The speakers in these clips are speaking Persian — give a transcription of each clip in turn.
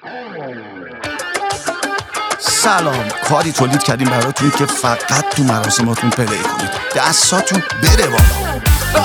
سلام، کاری تولید کردیم براتون که فقط تو مراسماتون پلی کنید، دستاتون بره بالا.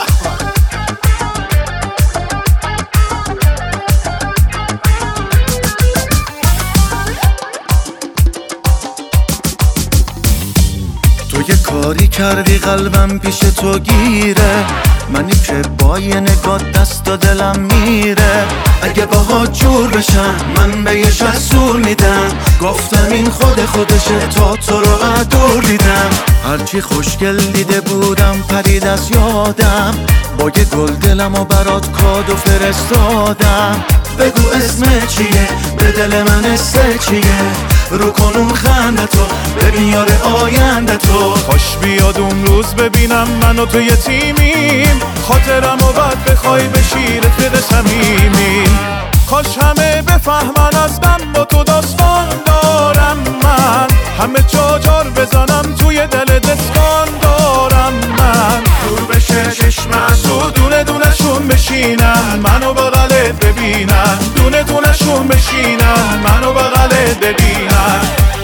تو یه کاری کردی قلبم پیش تو گیره، منی که با یه نگاه دست و دلم میره. اگه باها جور بشم من به یه شسور میدم، گفتم این خودشه تا تو رو دور دیدم. هرچی خوشگل دیده بودم پرید از یادم، با یه گل دلم و برات کادو فرستادم. بگو اسم چیه، به دل من اسم چیه، رو کن اون خندتو ببین یار آیندتو. خوش بیاد اون روز ببینم من و تو یه تیمیم، خاطرم و بعد بخوای بشی رفیق صمیمیم. کاش همه بفهمن از من با تو داستان دارم، من همه جا جار بزنم توی دل دستان دارم. من دور بشه چشمم تو دونه دونشون بشینن، منو بغلت ببینن، دونه دونشون بشینن، منو بغلت ببینن.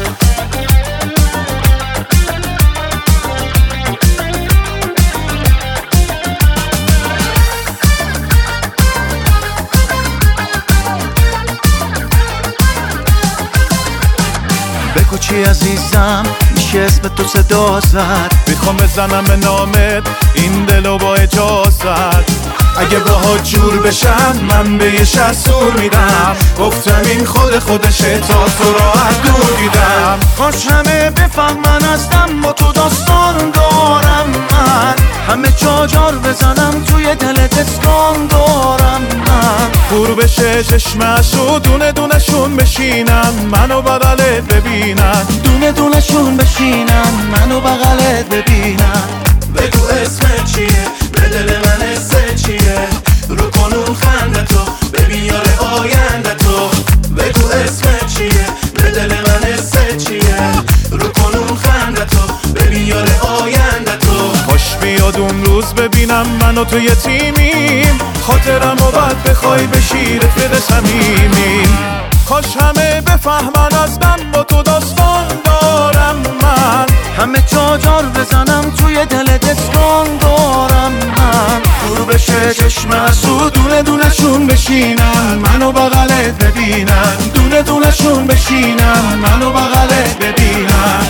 بگو چی عزیزم، میشه اسم تو صدا زد، میخوام بزنم به نامت این دلو با اجازت. اگه باها جور بشم من به یه شسور میدم، گفتم این خودشه تا تو را دور دیدم. کاش همه بفهمن ازم با تو داستان دارم، من همه جا جار بزنم توی دل دستان دارم. من پر بشه چشمش و دونه دونشون بشینن، منو بغلت ببینن، دونه دونشون بشینن، منو بغلت ببینن. بگو اسم چیه، به دل من اسم چیه، رو کن اون خندتو ببین یار آیندتو. بگو اسم چیه، به دل من اسم چیه، رو کن اون خندتو ببین یار آیندتو. خوش بیاد اون روز ببینم من و تو یه تیمیم، خاطرم و بعد بخوای بشی رفیق صمیمیم. کاش همه بفهمن از من با تو داستان دارم، من همه جا جار بزنم توی دل دستان دارم. من دور بشه چشم از تو دونه دونشون بشینن، منو بغلت ببینن، دونه دونشون بشینن، منو بغلت ببینن.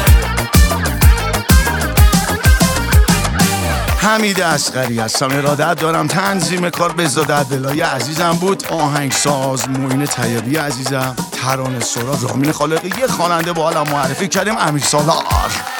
حمید اصغری هستم، ارادت دارم تنظیم کار بهزاد عبداللهی عزیزم بود، آهنگساز معین طیبی عزیزم، ترانه سرا رامین خالقی، یه خواننده با حالم معرفی کردیم امیر سالار.